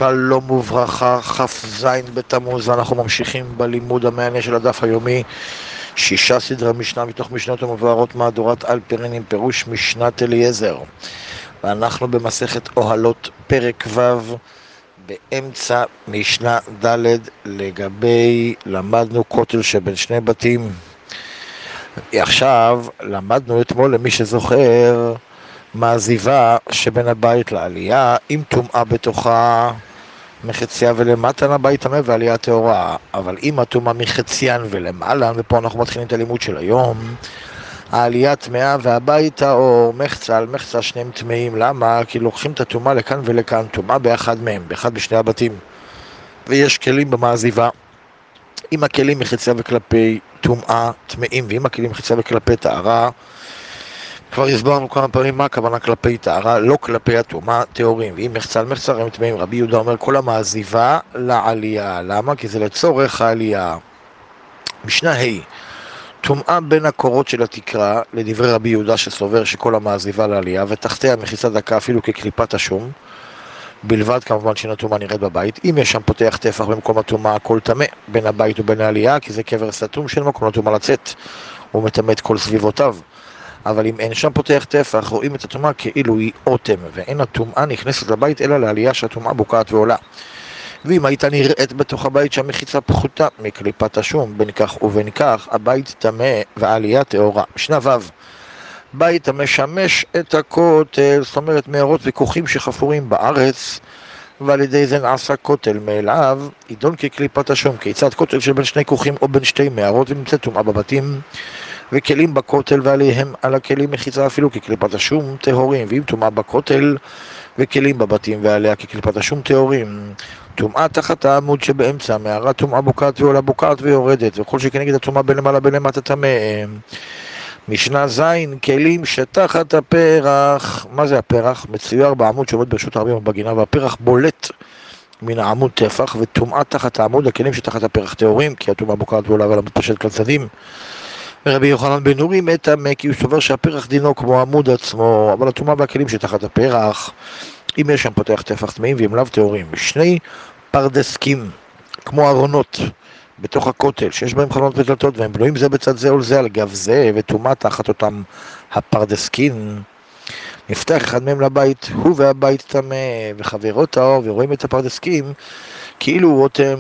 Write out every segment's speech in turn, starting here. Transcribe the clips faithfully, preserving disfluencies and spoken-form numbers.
שלום וברכה, כ"ז בתמוז, ואנחנו ממשיכים בלימוד המעניין של הדף היומי, שישה סדרי משנה מתוך משנות המבוארות מהדורת אלפרין עם פירוש משנת אליעזר, ואנחנו במסכת אוהלות פרק ו' באמצע משנה ד' לגבי למדנו כותל שבין שני בתים. עכשיו למדנו אתמול, למי שזוכר, מעזיבה שבין הבית לעלייה עם טומאה בתוכה מחציה ולמטה לבית טמא ועלייה טהורה, אבל אם הטומאה מחציין ולמעלה, ופה אנחנו מתחילים את הלימוד של היום, העלייה טמאה והבית טהור, מחצה על מחצה שניהם טמאים. למה? כי לוקחים את הטומאה לכאן ולכאן, טומאה באחד מהם, באחד בשני הבתים, ויש כלים במעזיבה, אם הכלים מחציה וכלפי טומאה טמאים, ואם הכלים מחציה וכלפי טהרה, כבר הסברנו כמה פעמים מה הכוונה כלפי טהרה, לא כלפי הטומאה טהורים, ואם מחצה על מחצה הם טמאים. רבי יהודה אומר כל המעזיבה לעלייה. למה? כי זה לצורך העלייה. משנה ה' טומאה בין הקורות של התקרה, לדברי רבי יהודה שסובר שכל המעזיבה לעלייה, ותחתיה מחיצה דקה אפילו כקליפת השום, בלבד כמובן שאין הטומאה נראית בבית. אם יש שם פותח טפח במקום הטומאה, הכל טמא בין הבית ובין העלייה, כי זה קבר סתום שאין מקום לטומאה לצאת, הוא מטמא את כל סביבותיו. אבל אם אין שם פותח טפח, רואים את הטומאה כאילו היא אוטם, ואין הטומאה נכנסת לבית אלא לעלייה שהטומאה בוקעת ועולה. ואם הייתה נראית בתוך הבית שהמחיצה פחותה מקליפת השום, בין כך ובין כך, הבית טמא והעלייה טהורה. משנה ו' בית המשמש את הכותל, זאת אומרת מערות וכוכים שחפורים בארץ, ועל ידי זה נעשה כותל מאליו, ידון כקליפת השום. כיצד? כותל שבין שני כוכים או בין שתי מערות, ונמצאת טומאה בבתים וכלים בכותל ועליהם על הכלים מחיצה אפילו כקליפת השום טהורים. ואם טומאה בכותל וכלים בבתים ועליה כקליפת השום טהורים, טומאה תחת העמוד שבאמצע המערה, טומאה בוקעת ועולה בוקעת ויורדת, וכל שכנגד הטומאה בין למעלה בין למטה טמא. משנה ז' כלים שתחת הפרח. מה זה הפרח? מצויר בעמוד שעומד ברשות הרבים בגינה, והפרח בולט מן העמוד טפח, וטומאה תחת העמוד, הכלים שתחת הפרח טהורים, כי הטומאה בוקעת ועולה ולא מתפשט כל צדדים. ורבי יוחנן בן נורי מטמא, כי הוא סובר שהפרח דינו כמו עמוד עצמו, אבל הטומאה והכלים שתחת הפרח, אם יש שם פותח טפח טמאים ואם לאו טהורים. שני פרדסקים כמו ארונות בתוך הכותל שיש בהם חלונות ודלתות, והם בנויים זה בצד זה או זה על גב זה, וטומאה תחת אותם הפרדסקים, נפתח אחד מהם לבית, הוא והבית טמא, וחברו טהור, ורואים את הפרדסקים כאילו הוא רותם,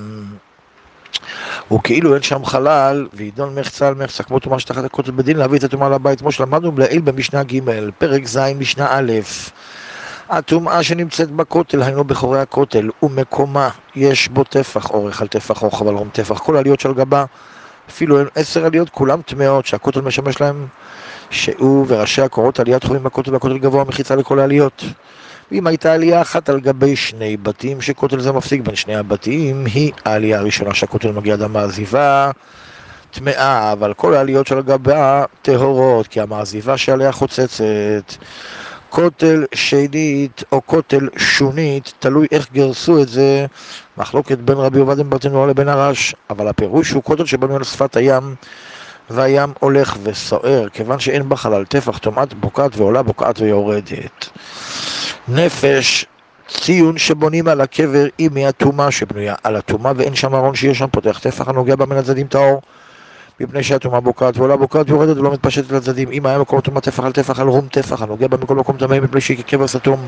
וכאילו אין שם חלל, וידון מחצה על מחצה כמו טומאה שתחת הכותל, בדין להביא את הטומאה לבית, כמו שלמדנו לעיל במשנה ג' פרק ז' משנה א'. הטומאה שנמצאת בכותל, היינו בחורי הכותל, ומקומה יש בו טפח אורך על טפח אורך, אבל רום טפח, כל העליות של גבה, אפילו עשר עליות, כולם טמאות, שהכותל משמש להם, שהוא וראשי הקורות עליית חורים בכותל, והכותל גבוה מחיצה לכל העליות. ואם הייתה עלייה אחת על גבי שני בתים, שכותל זה מפסיק בין שני הבתים, היא העלייה הראשונה שהכותל מגיע עד המעזיבה טמאה, אבל כל העליות של הגבה טהורות, כי המעזיבה שעליה חוצצת. כותל שנית או כותל שונית, תלוי איך גרסו את זה, מחלוקת בין רבי עובדיה ברטנורה לבין הרש, אבל הפירוש הוא כותל שבנוי על שפת הים, והים הולך וסוער, כיוון שאין בחלל טפח, טומאת בוקעת ועולה בוקעת ויורדת. נפש, ציון שבונים על הקבר היא מהטומאה שבנויה על הטומאה, ואין שם ארון שיש שם פותח טפח הנוגע בה מן הצדדים טהור, מפני שהטומאה בוקעת ועולה בוקעת ויורדת ולא מתפשטת לצדדים. אם היה מקום טומאה טפח על טפח על רום טפח הנוגע בה מכל מקום טמא, מפני שהיא כקבר סתום.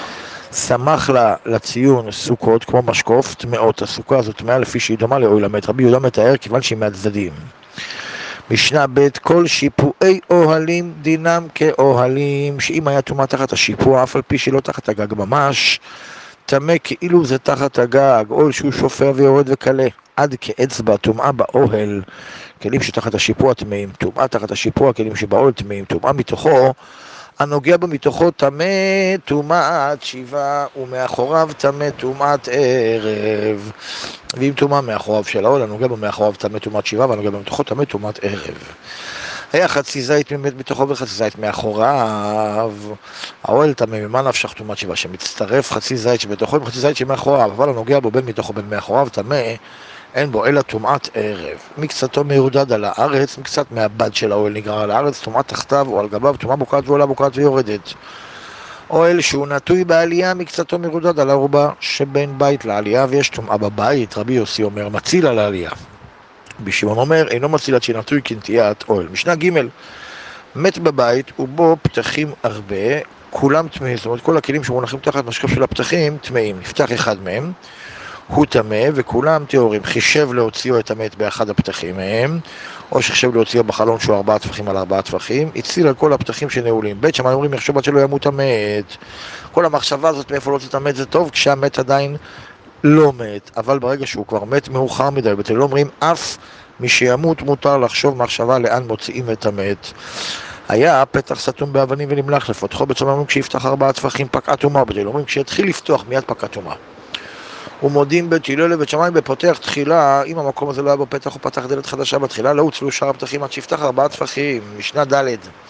שמח לה לציון סוכות כמו משקוף טמאות. הסוכה הזאת טמאה לפי שהיא דומה לאוהל המת. רבי יהודה מתאר כיוון שהיא מהצדדים. משנה ב' כל שיפועי אוהלים דינם כאוהלים, שאם היה טומאה תחת השיפוע אף על פי שלא תחת הגג ממש, טמא כאילו זה תחת הגג, אוהל שהוא שופע ויורד וקלה עד כאצבע. טומאה באוהל, כלים שתחת השיפוע טמאים, טומאה תחת השיפוע, כלים שבאוהל טמאים. טומאה מתוכו, הנוגע בו מתוכו טמא טומאת שיבה, ומאחוריו טמא טומאת ערב. ואם טומאה מאחוריו של האוהל, הנוגע בו מאחוריו טמא טומאת שיבה, והנוגע בו מתוכו טמא טומאת ערב. היה חצי זית באמת בתוכו וחצי זית מאחוריו, האוהל טמא, ממה נפשך טומאת שיבה, שמצטרף חצי זית שבתוכו עם חצי זית שמאחוריו, אבל הנוגע בו בין מתוכו בין מאחוריו טמא, אין בו אלא טומאת ערב. מקצתו מיודד על הארץ, מקצת מהבד של האוהל נגרר על הארץ, טומאה תחתיו או על גביו, טומאה בוקעת ועולה בוקעת ויורדת. אוהל שהוא נטוי בעלייה מקצתו מרודד על הערובה שבין בית לעלייה, ויש טומאה בבית. רבי יוסי אומר מציל על העלייה. רבי שמעון אומר אינו מציל עד שנטוי כנטיית אוהל. משנה ג' מת בבית ובו פתחים הרבה, כולם טמאים, זאת אומרת כל הכלים שמונחים תחת משקוף של הפתחים טמאים. נפתח אחד מהם, הוא טמא וכולם טהורים. חישב להוציאו את המת באחד הפתחים מהם, או שחישב להוציאו בחלון שהוא ארבעה טפחים על ארבעה טפחים, הציל על כל הפתחים שנעולים. בית שמאי אומרים יחשוב עד שלא ימות המת. כל המחשבה הזאת מאיפה להוציא את המת זה טוב כשהמת עדיין לא מת, אבל ברגע שהוא כבר מת מאוחר מדי. בתל לא אומרים אף מי שימות מותר לחשוב מחשבה לאן מוציאים את המת. היה פתח סתום באבנים ונמלח, לפתחו בצומם אומרים כשיפתח ארבעה טפחים פקעה טומאה. בתל אומרים כשיתחיל לפתוח מיד פקעה טומאה. ומודים בית הלל לבית שמאי בפותח תחילה, אם המקום הזה לא היה בו פתח הוא פתח דלת חדשה בתחילה, לא הוצלו שאר הפתחים עד שיפתח ארבעה טפחים. משנה ד'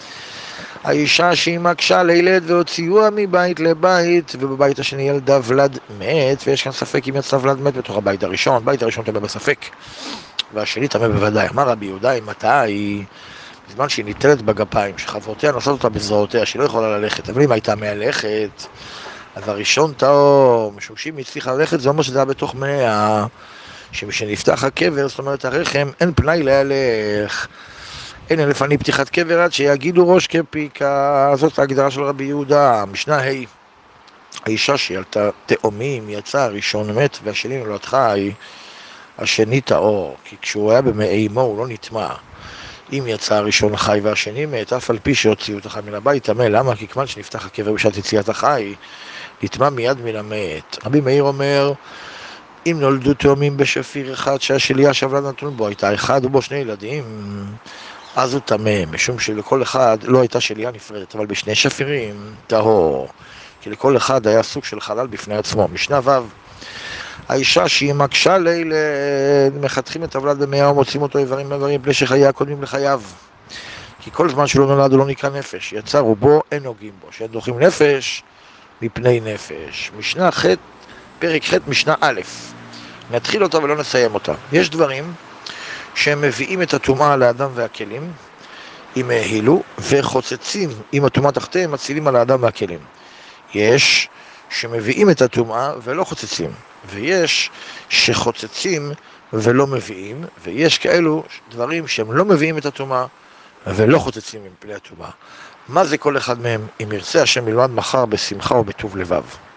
האישה שהיא מקשה לילד והוציאוה מבית לבית, ובבית השני ילדה ולד מת, ויש כאן ספק אם יצא ולד מת בתוך הבית הראשון. בית הראשון טמא בספק והשני טמא בוודאי. אמר רבי יהודה מתי? בזמן שהיא ניטלת בגפיים, שחברותיה נושאות אותה בזרועותיה, שהיא לא יכולה ללכת, אבל אם הייתה מהלכת אז הראשון טהור, משום שאם היא הצליחה ללכת זה אומר שזה היה בתוך מאה, שמשנפתח הקבר, זאת אומרת הרחם, אין פנאי להלך, אין לפני פתיחת קבר עד שיגידו ראש כפיקה. זאת ההגדרה של רבי יהודה. משנה ה' האישה שילתה תאומים, יצא הראשון מת והשני נולד חי, השני טהור, כי כשהוא היה במעי אמו הוא לא נטמע. אם יצא הראשון חי והשני מת, אף על פי שהוציאו את החי מן הבית טמא. למה? כי כמן שנפתח הקבר בשעת יציאת החי נטמע מיד מן המת. רבי מאיר אומר אם נולדו תאומים בשפיר אחד שהשליה שהוולד נתון בו הייתה אחד ובו שני ילדים, אז הוא טמא, משום שלכל אחד לא הייתה שליה נפרדת, אבל בשני שפירים טהור, כי לכל אחד היה סוג של חלל בפני עצמו. משנה ו' האישה שהיא מקשה לילה, מחתכים את הוולד במאה ומוצאים אותו איברים מאיברים פני שחייה קודמים לחייו, כי כל זמן שלא נולד הוא לא נקרא נפש, יצא רובו אין נוגעים בו, שאין דוחים נפש מפני נפש. משנה ח' פרק ח' משנה א', נתחיל אותה ולא נסיים אותה. יש דברים שהם מביאים את הטומאה לאדם והכלים אם העילו, וחוצצים עם הטומאה תחתיהם מצילים על האדם והכלים. יש שמביאים את הטומאה ולא חוצצים, ויש שחוצצים ולא מביאים, ויש כאלו דברים שהם לא מביאים את הטומאה ולא חוצצים עם פני הטומאה. מה זה כל אחד מהם? אם ירצה השם ילמד מחר בשמחה ובטוב לבב.